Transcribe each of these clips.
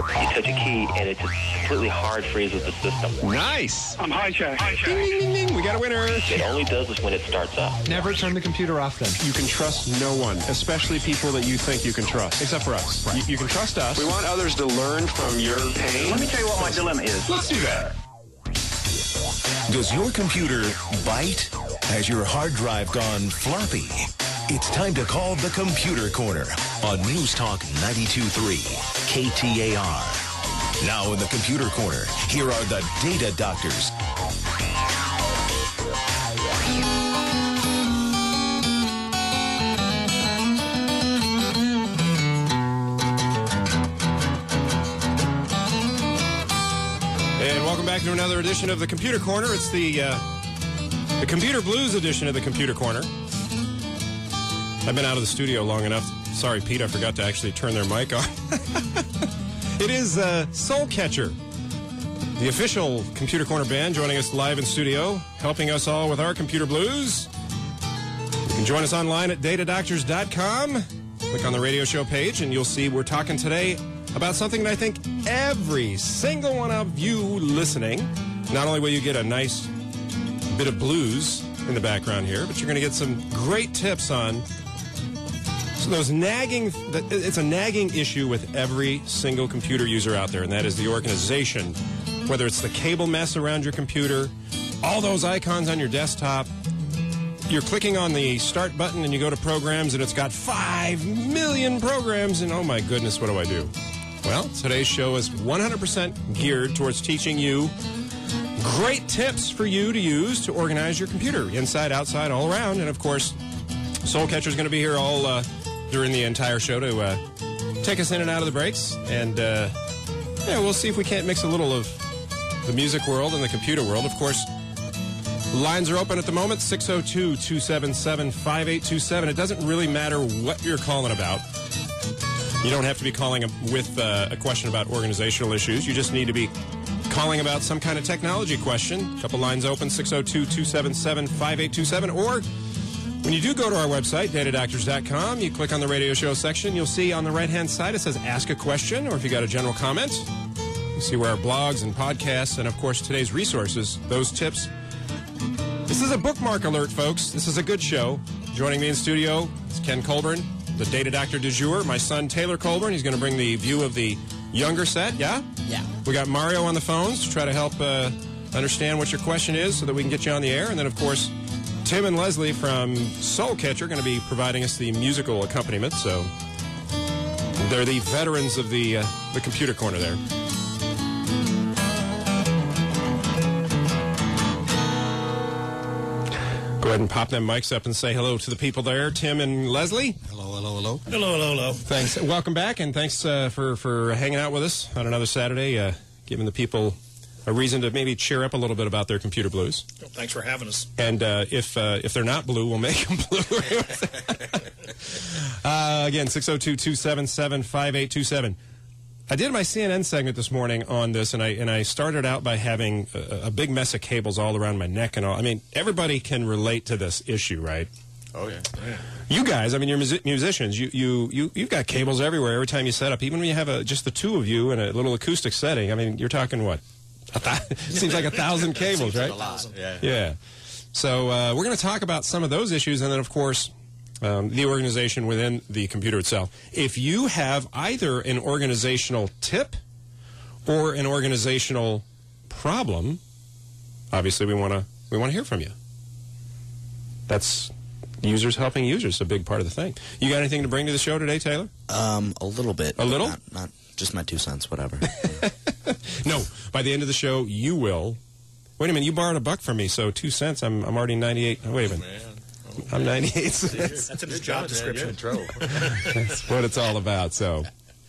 You touch a key, and it just completely hard freezes the system. Nice. I'm hijacked. Ding, ding, ding, ding. We got a winner. It only does this when it starts up. Never turn the computer off then. You can trust no one, especially people that you think you can trust, except for us. Right. You can trust us. We want others to learn from your pain. Let me tell you what my dilemma is. Let's do that. Does your computer bite? Has your hard drive gone floppy? It's time to call the Computer Corner on News Talk 92.3 KTAR. Now in the Computer Corner, here are the Data Doctors. And welcome back to another edition of the Computer Corner. It's the Computer Blues edition of the Computer Corner. I've been out of the studio long enough. Sorry, Pete, I forgot to actually turn their mic on. It is Soul Catcher, the official Computer Corner band, joining us live in studio, helping us all with our computer blues. You can join us online at datadoctors.com. Click on the radio show page, and you'll see we're talking today about something that I think every single one of you listening, not only will you get a nice bit of blues in the background here, but you're going to get some great tips on those nagging, it's a nagging issue with every single computer user out there, and that is the organization. Whether it's the cable mess around your computer, all those icons on your desktop, you're clicking on the start button and you go to programs and it's got 5 million programs, and oh my goodness, what do I do? Well, today's show is 100% geared towards teaching you great tips for you to use to organize your computer, inside, outside, all around. And of course, Soul Catcher is going to be here all during the entire show to take us in and out of the breaks. And we'll see if we can't mix a little of the music world and the computer world. Of course, lines are open at the moment, 602-277-5827. It doesn't really matter what you're calling about. You don't have to be calling with a question about organizational issues. You just need to be calling about some kind of technology question. A couple lines open, 602-277-5827. Or when you do go to our website, datadoctors.com, you click on the radio show section. You'll see on the right-hand side it says Ask a Question, or if you got a general comment, you see where our blogs and podcasts and, of course, today's resources, those tips. This is a bookmark alert, folks. This is a good show. Joining me in studio is Ken Colburn, the Data Doctor du jour. My son, Taylor Colburn, he's going to bring the view of the younger set, yeah? Yeah. We got Mario on the phones to try to help understand what your question is so that we can get you on the air. And then, of course, Tim and Leslie from Soul Catcher are going to be providing us the musical accompaniment. So they're the veterans of the Computer Corner there. Go ahead and pop them mics up and say hello to the people there, Tim and Leslie. Hello, hello, hello. Hello, hello, hello. Thanks. Welcome back, and thanks for hanging out with us on another Saturday, giving the people a reason to maybe cheer up a little bit about their computer blues. Well, thanks for having us. And if they're not blue, we'll make them blue. Again, 602-277-5827. I did my CNN segment this morning on this, and I started out by having a big mess of cables all around my neck and all. I mean, everybody can relate to this issue, right? Oh, yeah. You guys, I mean, you're musicians. You've got cables everywhere every time you set up. Even when you have just the two of you in a little acoustic setting, I mean, you're talking what? Seems like 1,000 cables, right? Like a lot. Yeah. So we're going to talk about some of those issues, and then, of course, the organization within the computer itself. If you have either an organizational tip or an organizational problem, obviously we want to hear from you. That's users helping users, a big part of the thing. You got anything to bring to the show today, Taylor? A little bit. A little? Not just my 2 cents, whatever. No, by the end of the show, you will. Wait a minute, you borrowed $1 from me, so 2 cents. I'm already 98. Oh, wait a minute. I'm 98 cents. That's in his job description. That's what it's all about. So,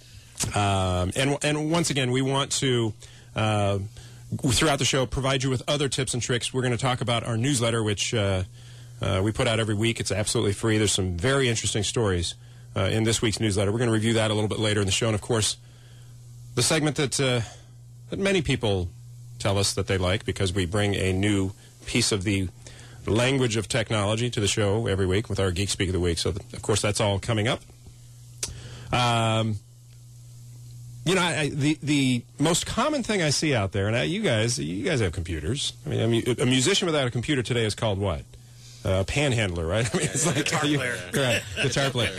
and once again, we want to throughout the show provide you with other tips and tricks. We're going to talk about our newsletter, which we put out every week. It's absolutely free. There's some very interesting stories in this week's newsletter. We're going to review that a little bit later in the show, and of course, the segment that many people tell us that they like because we bring a new piece of the language of technology to the show every week with our Geek Speak of the Week. So, of course, that's all coming up. You know, the most common thing I see out there, and you guys have computers. I mean, a musician without a computer today is called what? Panhandler, right? I mean, it's like guitar player. Right, guitar player.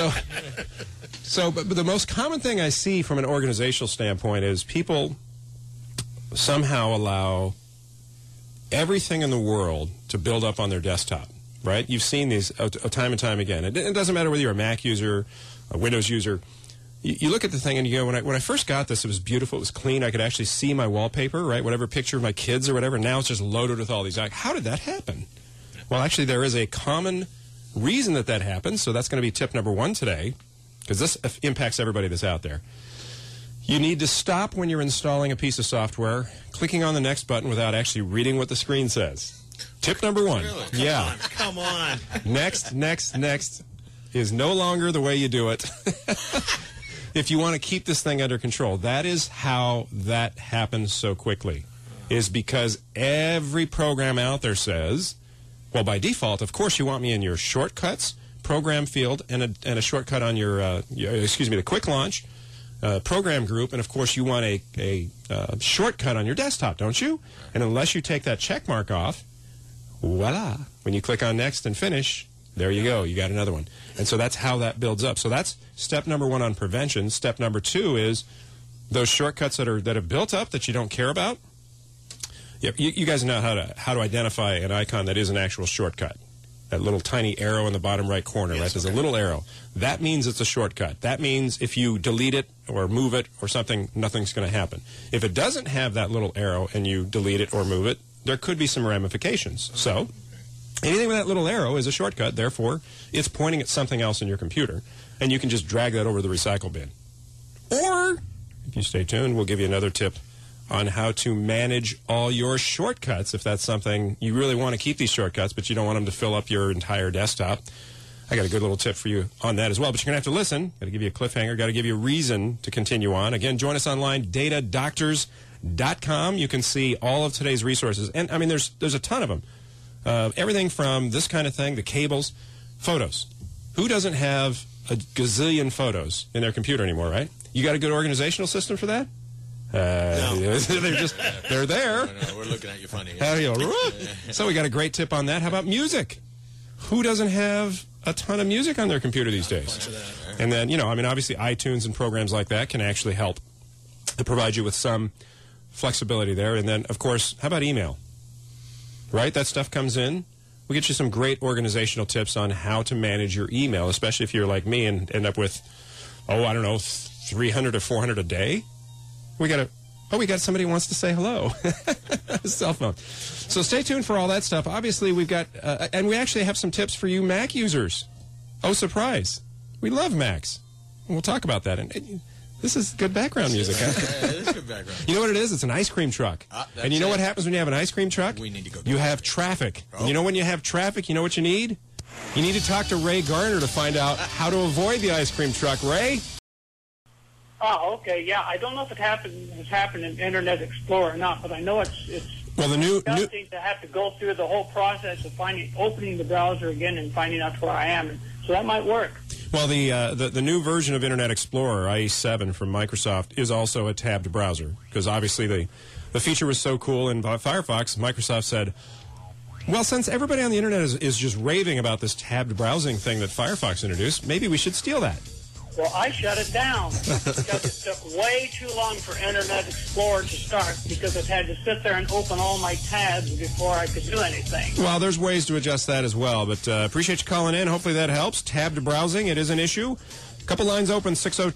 But the most common thing I see from an organizational standpoint is people somehow allow everything in the world to build up on their desktop, right? You've seen these time and time again. It doesn't matter whether you're a Mac user, a Windows user. You look at the thing and you go, when I first got this, it was beautiful, it was clean, I could actually see my wallpaper, right? Whatever picture of my kids or whatever, now it's just loaded with all these. Like, how did that happen? Well, actually, there is a common reason that happens, so that's going to be tip number 1 today, because this impacts everybody that's out there. You need to stop when you're installing a piece of software, clicking on the next button without actually reading what the screen says. Tip number 1. Really? Come on. Next is no longer the way you do it. If you want to keep this thing under control. That is how that happens so quickly, is because every program out there says, well, by default, of course, you want me in your shortcuts program field and a shortcut on the quick launch program group, and of course, you want a shortcut on your desktop, don't you? And unless you take that check mark off, voila, when you click on next and finish, there you go, you got another one. And so that's how that builds up. So that's step number 1 on prevention. Step number 2 is those shortcuts that have built up that you don't care about. You guys know how to identify an icon that is an actual shortcut. That little tiny arrow in the bottom right corner, right? There's a little arrow. That means it's a shortcut. That means if you delete it or move it or something, nothing's going to happen. If it doesn't have that little arrow and you delete it or move it, there could be some ramifications. So anything with that little arrow is a shortcut. Therefore, it's pointing at something else in your computer, and you can just drag that over the recycle bin. Or, if you stay tuned, we'll give you another tip on how to manage all your shortcuts if that's something you really want to keep these shortcuts, but you don't want them to fill up your entire desktop. I got a good little tip for you on that as well, but you're going to have to listen. Got to give you a cliffhanger, got to give you a reason to continue on. Again, join us online, datadoctors.com. You can see all of today's resources, and I mean, there's a ton of them. Everything from this kind of thing, the cables, photos. Who doesn't have a gazillion photos in their computer anymore, right? You got a good organizational system for that? No. They're there. No, we're looking at you funny. So we got a great tip on that. How about music? Who doesn't have a ton of music on their computer these days? And then, obviously iTunes and programs like that can actually help to provide you with some flexibility there. And then, of course, how about email? Right? That stuff comes in. We get you some great organizational tips on how to manage your email, especially if you're like me and end up with, 300 or 400 a day. We got somebody who wants to say hello. Cell phone. So stay tuned for all that stuff. Obviously, we've got, and we actually have some tips for you Mac users. Oh, surprise. We love Macs. And we'll talk about that. And this is good background music, huh? Yeah, it is good background. You know what it is? It's an ice cream truck. And you know what happens when you have an ice cream truck? We need to go. You have traffic. Oh. And you know when you have traffic, you know what you need? You need to talk to Ray Garner to find out how to avoid the ice cream truck. Ray? Oh, okay, yeah. I don't know if it has happened in Internet Explorer or not, but I know it's well, disgusting to have to go through the whole process of opening the browser again and finding out where I am. So that might work. Well, the new version of Internet Explorer, IE7 from Microsoft, is also a tabbed browser, because obviously the feature was so cool in Firefox, Microsoft said, well, since everybody on the Internet is just raving about this tabbed browsing thing that Firefox introduced, maybe we should steal that. Well, I shut it down because it took way too long for Internet Explorer to start because it had to sit there and open all my tabs before I could do anything. Well, there's ways to adjust that as well, but appreciate you calling in. Hopefully that helps. Tabbed browsing, it is an issue. A couple lines open,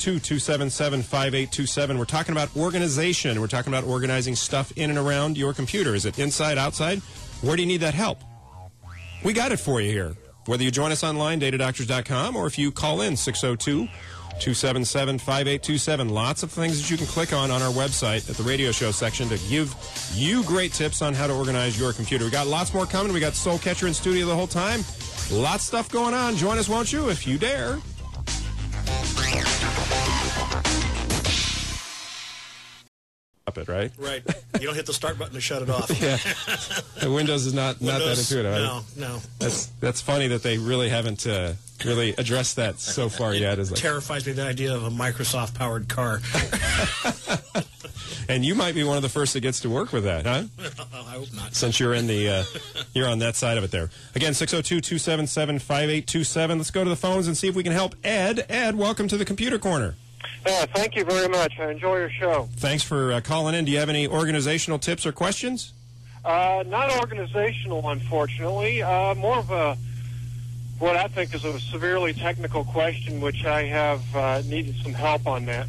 602-277-5827. We're talking about organization. We're talking about organizing stuff in and around your computer. Is it inside, outside? Where do you need that help? We got it for you here. Whether you join us online, datadoctors.com, or if you call in, 602-277-5827. Lots of things that you can click on our website at the radio show section to give you great tips on how to organize your computer. We got lots more coming. We got Soul Catcher in studio the whole time. Lots of stuff going on. Join us, won't you, if you dare. stop it, right? Right. You don't hit the start button to shut it off. Yeah. Windows is not that intuitive. No. That's funny that they really haven't really addressed that so far yet. Is like, terrifies me, the idea of a Microsoft-powered car. And you might be one of the first that gets to work with that, huh? I hope not. Since you're in the you're on that side of it there. Again, 602-277-5827. Let's go to the phones and see if we can help Ed. Ed, welcome to the Computer Corner. Thank you very much. I enjoy your show. Thanks for calling in. Do you have any organizational tips or questions? Not organizational, unfortunately. More of what I think is a severely technical question, which I have needed some help on that.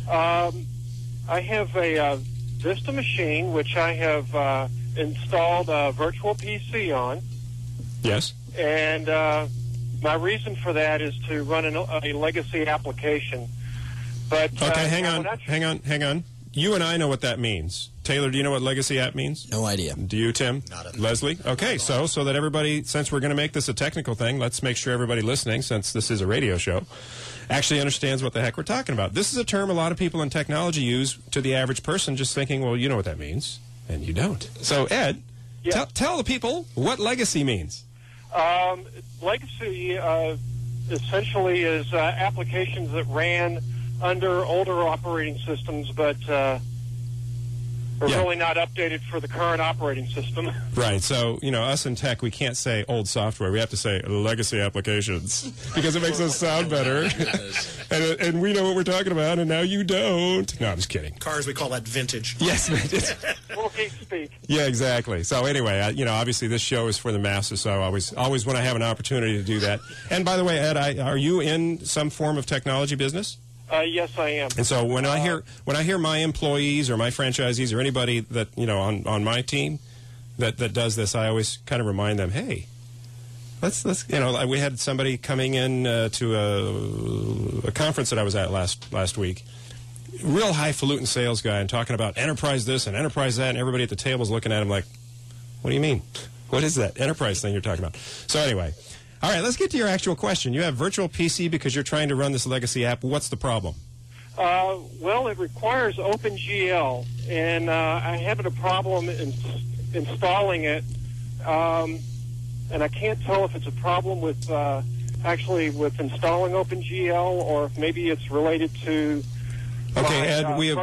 I have a Vista machine, which I have installed a virtual PC on. Yes. And my reason for that is to run a legacy application. But okay, hang on. You and I know what that means. Taylor, do you know what legacy app means? No idea. Do you, Tim? Not a Leslie? Okay, so that everybody, since we're going to make this a technical thing, let's make sure everybody listening, since this is a radio show, actually understands what the heck we're talking about. This is a term a lot of people in technology use to the average person, just thinking, well, you know what that means, and you don't. So, Ed, tell the people what legacy means. Legacy essentially is applications that ran under older operating systems, but are really not updated for the current operating system. Right. So, us in tech, we can't say old software. We have to say legacy applications because it makes us sound better. and we know what we're talking about, and now you don't. No, I'm just kidding. Cars, we call that vintage. Yes, vintage. Well, hate speak. Yeah, exactly. So anyway, obviously this show is for the masses, so I always when I have an opportunity to do that. And by the way, Ed, are you in some form of technology business? Yes, I am. And so when I hear my employees or my franchisees or anybody that on my team that does this, I always kind of remind them, hey, let's we had somebody coming in to a conference that I was at last week, real highfalutin sales guy, and talking about enterprise this and enterprise that, and everybody at the table is looking at him like, what do you mean? What is that enterprise thing you're talking about? So anyway. All right, let's get to your actual question. You have virtual PC because you're trying to run this legacy app. What's the problem? Well, it requires OpenGL, and I'm having a problem installing it. And I can't tell if it's a problem with with installing OpenGL, or if maybe it's related to. Okay, Ed, we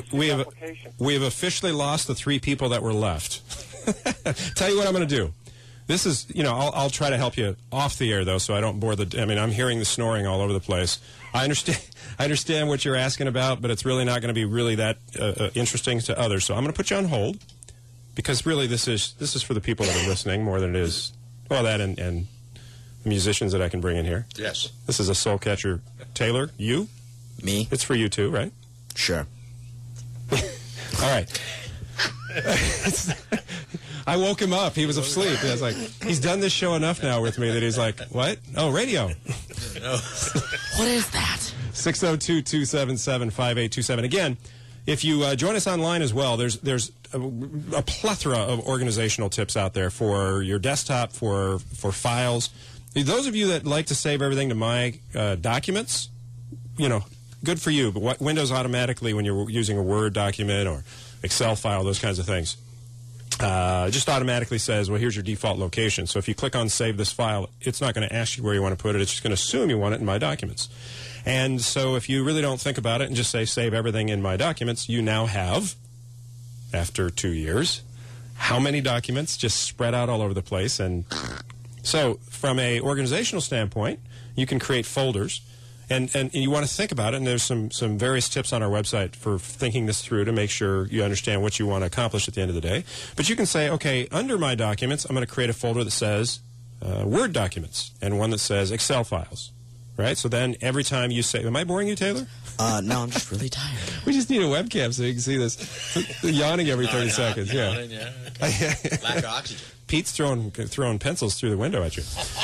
have officially lost the 3 people that were left. Tell you what I'm going to do. This is, I'll try to help you off the air, though, so I don't bore I'm hearing the snoring all over the place. I understand what you're asking about, but it's really not going to be really that interesting to others. So I'm going to put you on hold, because really this is for the people that are listening more than it is, that and musicians that I can bring in here. Yes. This is a soul catcher. Taylor, you? Me? It's for you, too, right? Sure. All right. I woke him up. He was asleep. I was like, he's done this show enough now with me that he's like, what? Oh, radio. What is that? 602-277-5827. Again, if you join us online as well, there's a plethora of organizational tips out there for your desktop, for files. Those of you that like to save everything to My Documents, good for you. But Windows automatically, when you're using a Word document or Excel file, those kinds of things, just automatically says, well, here's your default location. So if you click on Save This File, it's not going to ask you where you want to put it. It's just going to assume you want it in My Documents. And so if you really don't think about it and just say Save Everything in My Documents, you now have, after 2 years, how many documents just spread out all over the place. And so from a organizational standpoint, you can create folders. And you want to think about it, and there's some various tips on our website for thinking this through to make sure you understand what you want to accomplish at the end of the day. But you can say, okay, under My Documents, I'm going to create a folder that says Word documents and one that says Excel files, right? So then every time you say, am I boring you, Taylor? No, I'm just really tired. We just need a webcam so you can see this. Yawning every 30 seconds, Lack of oxygen. Pete's throwing pencils through the window at you.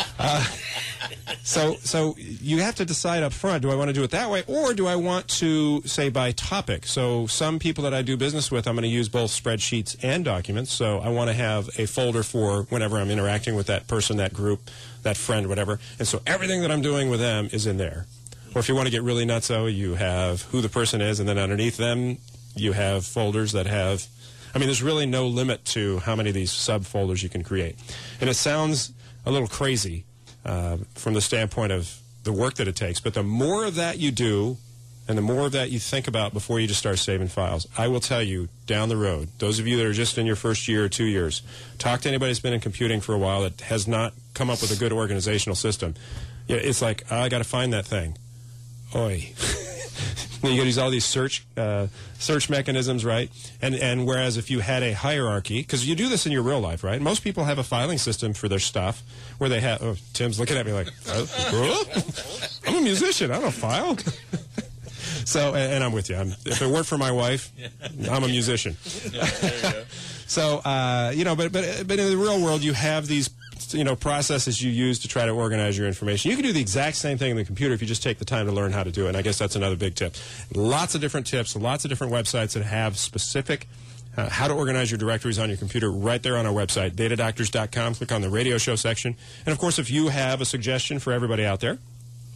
So you have to decide up front, do I want to do it that way, or do I want to say by topic? So some people that I do business with, I'm going to use both spreadsheets and documents. So I want to have a folder for whenever I'm interacting with that person, that group, that friend, whatever. And so everything that I'm doing with them is in there. Or if you want to get really nutso, you have who the person is, and then underneath them, You have folders that have, I mean, there's really no limit to how many of these subfolders you can create. And it sounds a little crazy from the standpoint of the work that it takes, but the more of that you do and the more of that you think about before you just start saving files, I will tell you down the road, those of you that are just in your first year or 2 years, talk to anybody that's been in computing for a while that has not come up with a good organizational system. Yeah, it's like, I got to find that thing. Oi. You got to use all these search mechanisms, right? And whereas if you had a hierarchy, because you do this in your real life, right? Most people have a filing system for their stuff where they have, oh, Tim's looking at me like, I'm a musician, I don't file. So, and I'm with you. If it weren't for my wife, I'm a musician. Yeah, there you go. So, but in the real world, you have these, processes you use to try to organize your information. You can do the exact same thing in the computer if you just take the time to learn how to do it. And I guess that's another big tip. Lots of different tips, lots of different websites that have specific how to organize your directories on your computer right there on our website, datadoctors.com. Click on the radio show section. And, of course, if you have a suggestion for everybody out there,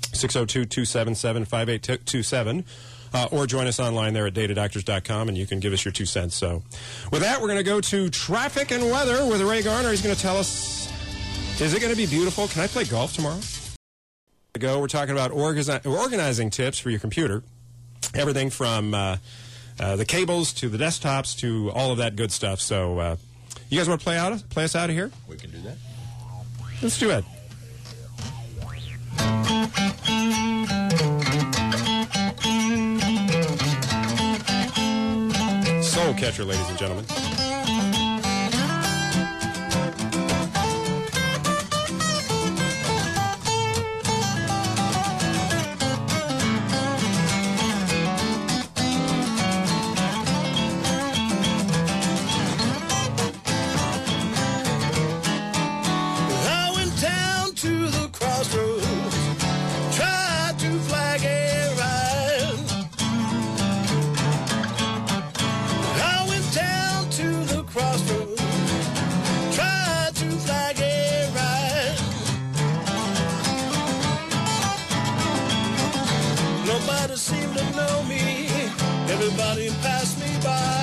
602-277-5827. Or join us online there at datadoctors.com, and you can give us your 2 cents. So with that, we're going to go to traffic and weather with Ray Garner. He's going to tell us, is it going to be beautiful? Can I play golf tomorrow? We're talking about organizing tips for your computer. Everything from the cables to the desktops to all of that good stuff. So you guys want to play us out of here? We can do that. Let's do it. Soul Catcher, ladies and gentlemen. I went down to the crossroads, tried to flag a ride. I went down to the crossroads, tried to flag a ride. Nobody seemed to know me, everybody passed me by.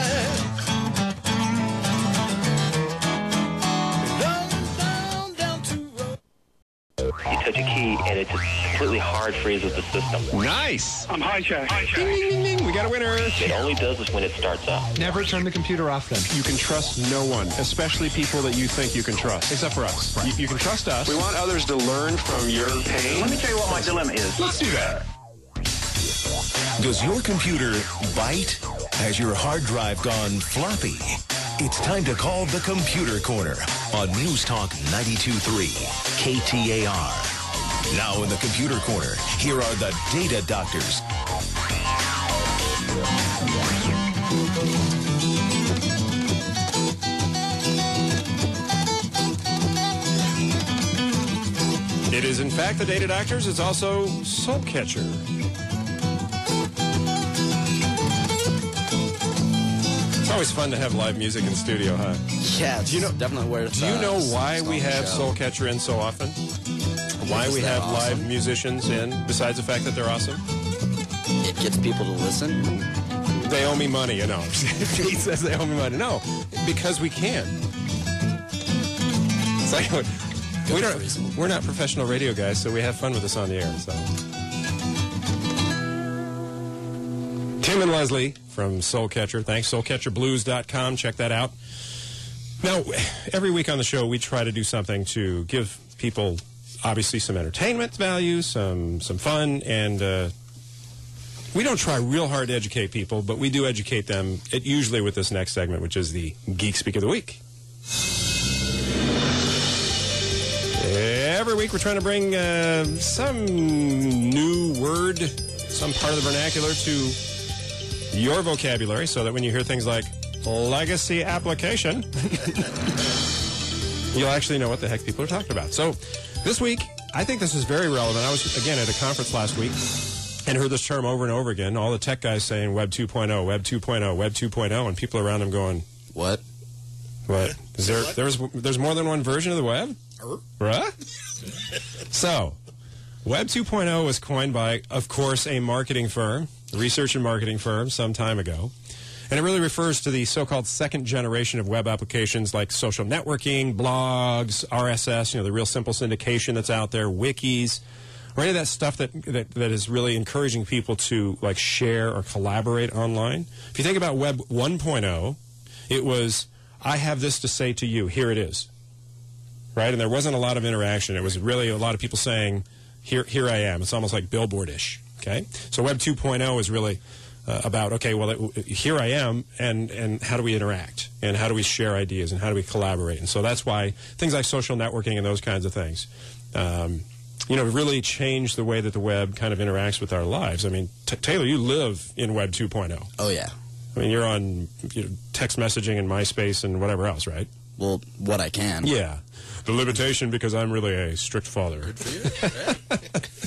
You touch a key, and it just completely hard freezes the system. Nice. I'm hijacked. Ding, ding, ding, ding. We got a winner. It only does this when it starts up. Never turn the computer off then. You can trust no one, especially people that you think you can trust, except for us. Right. You can trust us. We want others to learn from your pain. Let me tell you what my dilemma is. Let's do that. Does your computer bite? Has your hard drive gone floppy? It's time to call the Computer Corner on News Talk 92.3 KTAR. Now in the Computer Corner, here are the Data Doctors. It is, in fact, the Data Doctors. It's also Soul Catcher. It's always fun to have live music in the studio, huh? Yeah, it's definitely where it's Do you know why we have show. Soul Catcher in so often? Why we have live musicians in, besides the fact that they're awesome? It gets people to listen. They owe me money, you know. He says they owe me money. No, because we can. It's like, we're not professional radio guys, so we have fun with this on the air. So. Tim and Leslie from Soul Catcher. Thanks, soulcatcherblues.com. Check that out. Now, every week on the show, we try to do something to give people, obviously, some entertainment value, some fun, and we don't try real hard to educate people, but we do educate them, usually with this next segment, which is the Geek Speak of the Week. Every week we're trying to bring some new word, some part of the vernacular to your vocabulary so that when you hear things like legacy application, you'll actually know what the heck people are talking about. So this week, I think this is very relevant. I was, again, at a conference last week and heard this term over and over again. All the tech guys saying Web 2.0, Web 2.0, Web 2.0, and people around them going, What? What? Is there's more than one version of the web? Right? So, Web 2.0 was coined by, of course, a marketing firm, research and marketing firm, some time ago. And it really refers to the so-called second generation of web applications like social networking, blogs, RSS, the real simple syndication that's out there, wikis, or any of that stuff that is really encouraging people to like share or collaborate online. If you think about Web 1.0, it was, I have this to say to you, here it is. Right? And there wasn't a lot of interaction. It was really a lot of people saying, here I am. It's almost like billboard-ish. Okay? So Web 2.0 is really about, okay, well, here I am, and how do we interact? And how do we share ideas? And how do we collaborate? And so that's why things like social networking and those kinds of things, really change the way that the web kind of interacts with our lives. I mean, Taylor, you live in Web 2.0. Oh, yeah. I mean, you're on text messaging and MySpace and whatever else, right? Well, what I can. Yeah. The limitation because I'm really a strict father. Good for you.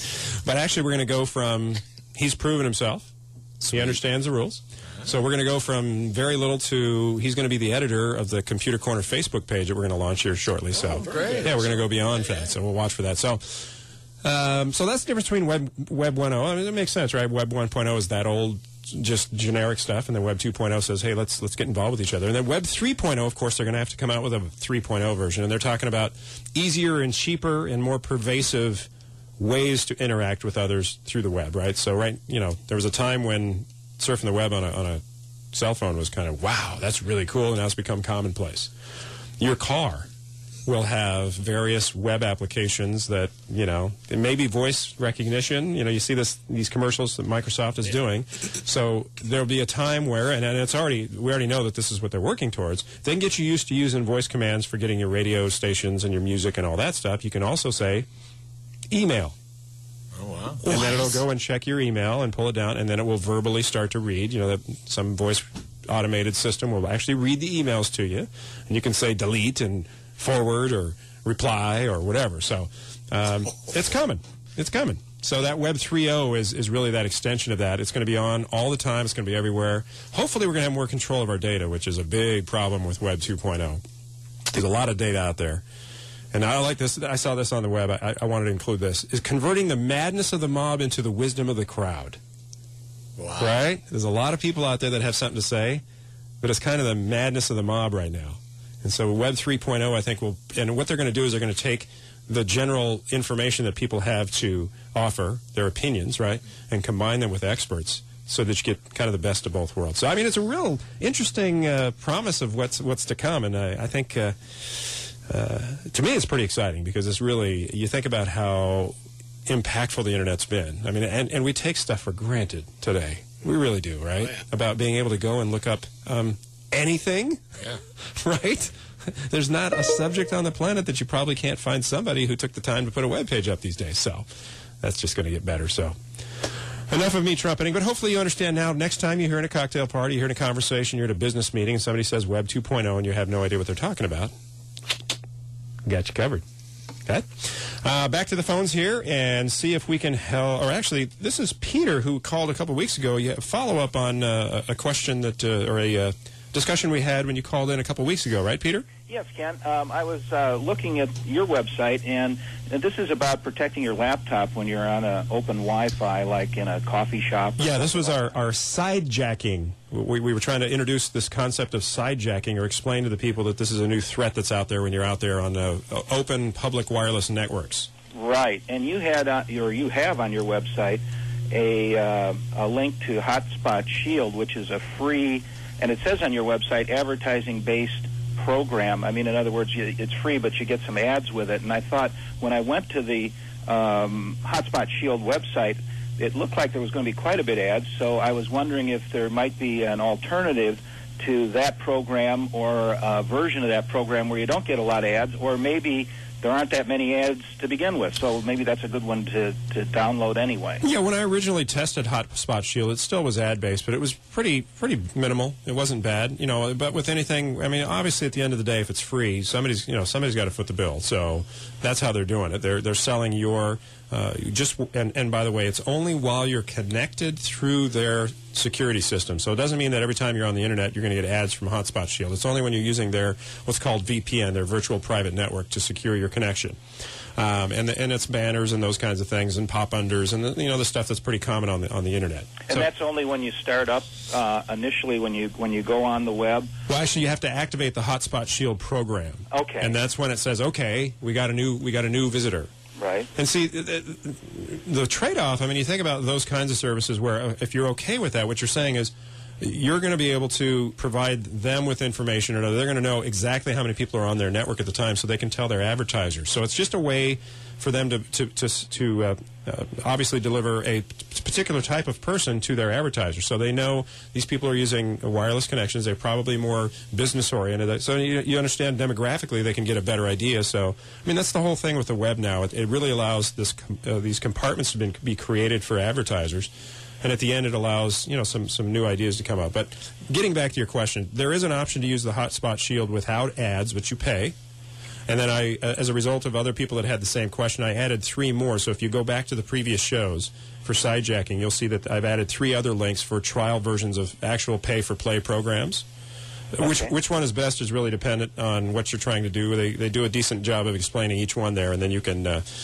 But actually, we're going to go from he's proven himself. He understands the rules. So we're going to go from very little to he's going to be the editor of the Computer Corner Facebook page that we're going to launch here shortly. So great. Yeah, we're going to go beyond that. So we'll watch for that. So that's the difference between Web 1.0. I mean, it makes sense, right? Web 1.0 is that old, just generic stuff, and then Web 2.0 says, hey, let's get involved with each other. And then Web 3.0, of course, they're going to have to come out with a 3.0 version, and they're talking about easier and cheaper and more pervasive ways to interact with others through the web, right? So, there was a time when surfing the web on a cell phone was kind of, wow, that's really cool, and now it's become commonplace. Your car will have various web applications that, it may be voice recognition. You see these commercials that Microsoft is doing. So there'll be a time where, and we already know that this is what they're working towards. They can get you used to using voice commands for getting your radio stations and your music and all that stuff. You can also say, email. Oh, wow. And then it'll go and check your email and pull it down, and then it will verbally start to read. That some voice automated system will actually read the emails to you, and you can say delete and forward or reply or whatever. So it's coming. It's coming. So that Web 3.0 is really that extension of that. It's going to be on all the time. It's going to be everywhere. Hopefully we're going to have more control of our data, which is a big problem with Web 2.0. There's a lot of data out there. And I like this. I saw this on the web. I wanted to include this. Is converting the madness of the mob into the wisdom of the crowd. Wow. Right? There's a lot of people out there that have something to say, but it's kind of the madness of the mob right now. And so Web 3.0, I think, and what they're going to do is they're going to take the general information that people have to offer, their opinions, right, and combine them with experts so that you get kind of the best of both worlds. So, I mean, it's a real interesting promise of what's to come, and I think, to me, it's pretty exciting because it's really, you think about how impactful the Internet's been. I mean, and we take stuff for granted today. We really do, right? Oh, yeah. About being able to go and look up anything, Yeah. right? There's not a subject on the planet that you probably can't find somebody who took the time to put a web page up these days. So that's just going to get better. So enough of me trumpeting, but hopefully you understand now. Next time you're in a cocktail party, you're in a conversation, you're at a business meeting, and somebody says Web 2.0 and you have no idea what they're talking about, got you covered. Okay? Back to the phones here and see if we can help. Or actually, this is Peter who called a couple weeks ago. You follow up on a question that, or a discussion we had when you called in a couple weeks ago, right, Peter? Yes, Ken. I was looking at your website, and this is about protecting your laptop when you're on an open Wi-Fi, like in a coffee shop. Yeah, this was our sidejacking. We were trying to introduce this concept of sidejacking or explain to the people that this is a new threat that's out there when you're out there on open public wireless networks. Right, and you had, or you have on your website a link to Hotspot Shield, which is a free, and it says on your website, advertising-based program. I mean, in other words, it's free, but you get some ads with it. And I thought when I went to the Hotspot Shield website, it looked like there was going to be quite a bit of ads. So I was wondering if there might be an alternative to that program or a version of that program where you don't get a lot of ads, or maybe there aren't that many ads to begin with. So maybe that's a good one to download anyway. Yeah, when I originally tested Hotspot Shield, it still was ad-based, but it was pretty minimal. It wasn't bad, but with anything, I mean, obviously at the end of the day, if it's free, somebody's got to foot the bill. So that's how they're doing it. They're selling your and by the way, it's only while you're connected through their security system. So it doesn't mean that every time you're on the internet you're going to get ads from Hotspot Shield. It's only when you're using their what's called VPN, their virtual private network, to secure your connection. And it's banners and those kinds of things, and pop-unders, and the stuff that's pretty common on the internet. And that's only when you start up initially when you go on the web. Well, actually, you have to activate the Hotspot Shield program. Okay. And that's when it says, okay, we got a new visitor. Right. And see, the trade-off. I mean, you think about those kinds of services where if you're okay with that, what you're saying is, you're going to be able to provide them with information, or they're going to know exactly how many people are on their network at the time, so they can tell their advertisers. So it's just a way for them to obviously deliver a particular type of person to their advertisers. So they know these people are using wireless connections. They're probably more business-oriented. So you understand demographically they can get a better idea. So, I mean, that's the whole thing with the web now. It really allows these compartments to be created for advertisers. And at the end, it allows some new ideas to come up. But getting back to your question, there is an option to use the Hotspot Shield without ads, but you pay. And then as a result of other people that had the same question, I added 3 more. So if you go back to the previous shows for sidejacking, you'll see that I've added 3 other links for trial versions of actual pay-for-play programs. Okay. Which one is best is really dependent on what you're trying to do. They do a decent job of explaining each one there, and then you can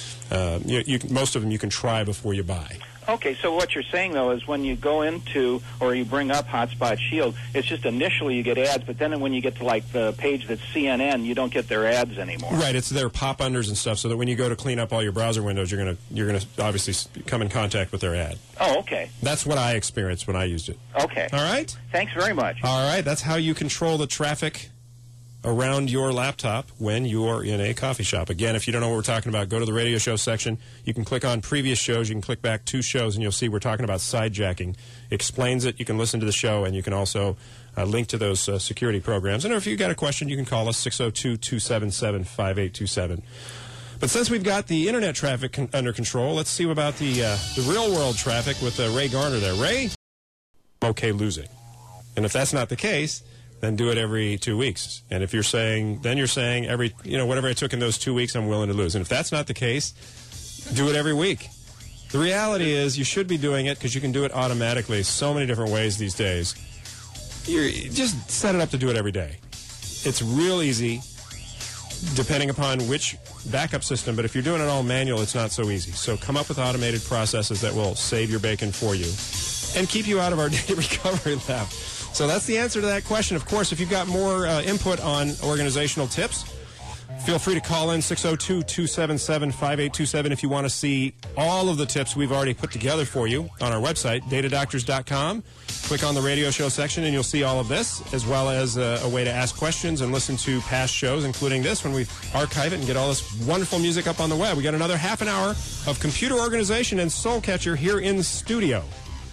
most of them you can try before you buy. Okay, so what you're saying, though, is when you go into or you bring up Hotspot Shield, it's just initially you get ads, but then when you get to, like, the page that's CNN, you don't get their ads anymore. Right, it's their pop-unders and stuff, so that when you go to clean up all your browser windows, you're gonna obviously come in contact with their ad. Oh, okay. That's what I experienced when I used it. Okay. All right? Thanks very much. All right, that's how you control the traffic around your laptop when you're in a coffee shop. Again, if you don't know what we're talking about, go to the radio show section. You can click on previous shows. You can click back 2 shows, and you'll see we're talking about sidejacking. Explains it. You can listen to the show, and you can also link to those security programs. And if you've got a question, you can call us 602-277-5827. But since we've got the internet traffic under control, let's see about the real-world traffic with Ray Garner there. Ray? Okay losing. And if that's not the case, then do it every 2 weeks. And if you're saying every, whatever I took in those 2 weeks, I'm willing to lose. And if that's not the case, do it every week. The reality is you should be doing it because you can do it automatically so many different ways these days. You just set it up to do it every day. It's real easy depending upon which backup system, but if you're doing it all manual, it's not so easy. So come up with automated processes that will save your bacon for you and keep you out of our data recovery lab. So that's the answer to that question. Of course, if you've got more input on organizational tips, feel free to call in 602-277-5827 if you want to see all of the tips we've already put together for you on our website, datadoctors.com. Click on the radio show section and you'll see all of this, as well as a way to ask questions and listen to past shows, including this, when we archive it and get all this wonderful music up on the web. We got another half an hour of computer organization and soul catcher here in the studio.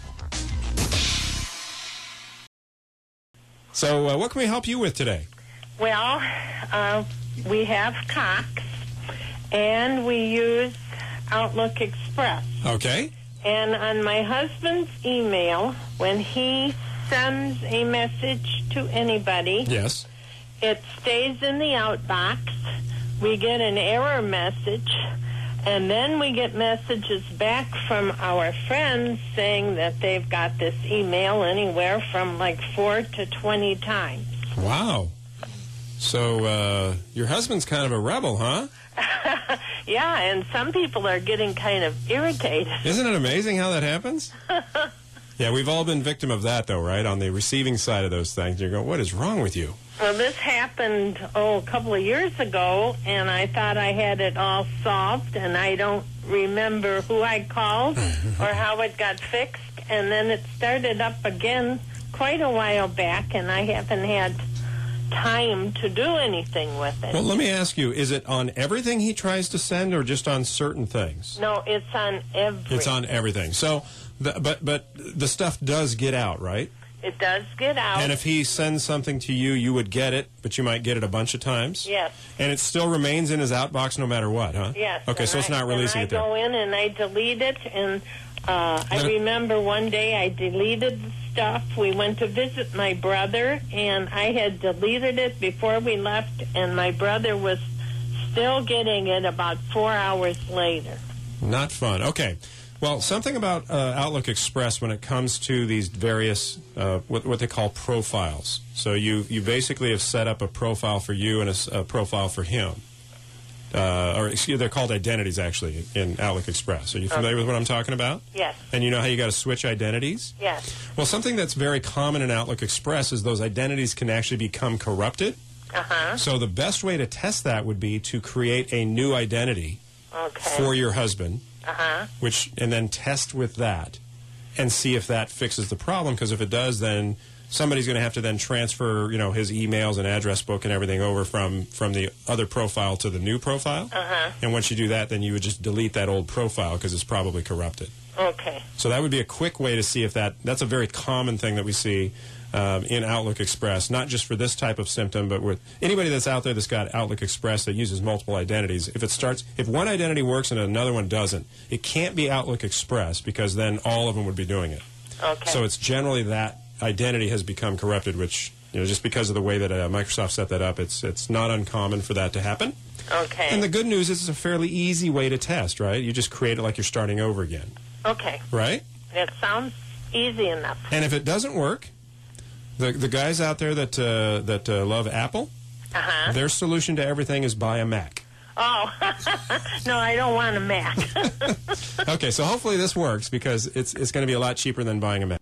So what can we help you with today? Well, we have Cox, and we use Outlook Express. Okay. And on my husband's email, when he sends a message to anybody, yes, it stays in the outbox. We get an error message, and then we get messages back from our friends saying that they've got this email anywhere from like 4 to 20 times. Wow. So your husband's kind of a rebel, huh? Yeah, and some people are getting kind of irritated. Isn't it amazing how that happens? Yeah, we've all been victim of that, though, right? On the receiving side of those things. You're going, what is wrong with you? Well, this happened, a couple of years ago, and I thought I had it all solved, and I don't remember who I called or how it got fixed, and then it started up again quite a while back, and I haven't had time to do anything with it. Well, let me ask you, is it on everything he tries to send or just on certain things? No, it's on everything. It's on everything. So, but the stuff does get out, right? It does get out. And if he sends something to you, you would get it, but you might get it a bunch of times? Yes. And it still remains in his outbox no matter what, huh? Yes. Okay, so it's not releasing it there. I go in and I delete it, and I remember one day I deleted the stuff. We went to visit my brother, and I had deleted it before we left, and my brother was still getting it about 4 hours later. Not fun. Okay. Well, something about Outlook Express when it comes to these various, what they call profiles. So you basically have set up a profile for you and a profile for him. they're called identities actually in Outlook Express. Are you familiar with what I'm talking about? Yes. And you know how you got to switch identities? Yes. Well, something that's very common in Outlook Express is those identities can actually become corrupted. Uh-huh. So the best way to test that would be to create a new identity for your husband, and then test with that and see if that fixes the problem. Because if it does, then somebody's going to have to then transfer, his emails and address book and everything over from the other profile to the new profile. And once you do that, then you would just delete that old profile because it's probably corrupted. Okay. So that would be a quick way to see if that's a very common thing that we see in Outlook Express, not just for this type of symptom, but with anybody that's out there that's got Outlook Express that uses multiple identities. If one identity works and another one doesn't, it can't be Outlook Express because then all of them would be doing it. Okay. So it's generally that identity has become corrupted, which, just because of the way that Microsoft set that up, it's not uncommon for that to happen. Okay. And the good news is it's a fairly easy way to test, right? You just create it like you're starting over again. Okay. Right? That sounds easy enough. And if it doesn't work, the guys out there that love Apple, their solution to everything is buy a Mac. Oh, no, I don't want a Mac. Okay, so hopefully this works because it's going to be a lot cheaper than buying a Mac.